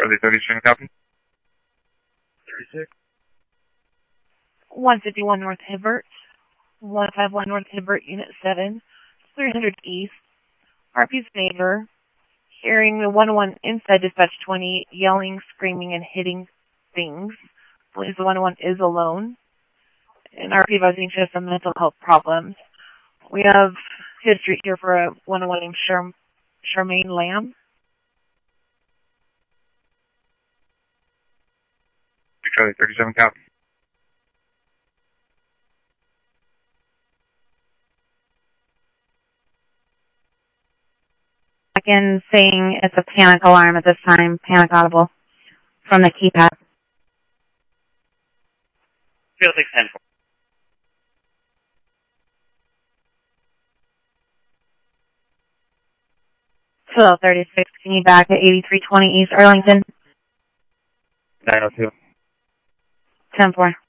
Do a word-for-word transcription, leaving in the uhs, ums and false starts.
Charlie thirty-seven, copy. thirty-six. one fifty-one North Hibbert, one fifty-one North Hibbert, Unit seven, three hundred East, Harpy's neighbor, hearing the one oh one inside dispatch twenty, yelling, screaming, and hitting things. Believes the one oh one is alone. And R P advising she has some mental health problems. We have history here for a one oh one named Char Charmaine Lamb. Charlie thirty-seven, copy. Back in saying it's a panic alarm at this time, panic audible from the keypad. zero six ten four. twelve thirty-six, can you back at eighty-three twenty East Arlington? nine oh two. ten four.